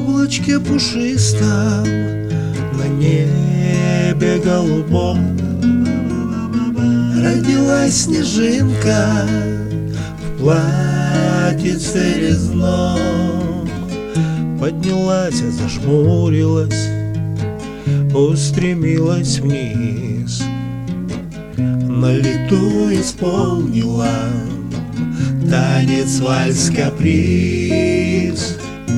облачке пушистом, на небе голубом родилась снежинка в платьице резном. Поднялась, зажмурилась, устремилась вниз, на лету исполнила танец вальс-каприз.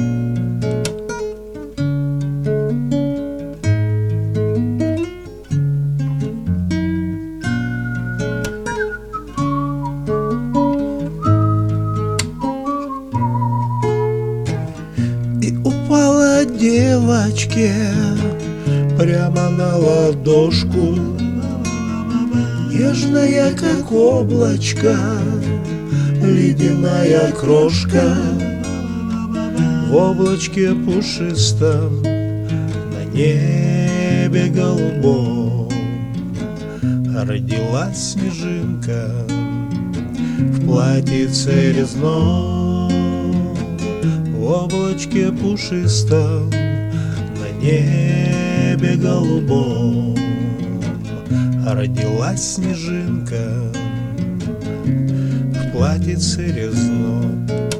И упала девочке прямо на ладошку, нежная, как облачко, ледяная крошка. В облачке пушистом, на небе голубом родилась снежинка в платьице резном. В облачке пушистом, на небе голубом родилась снежинка в платьице резном.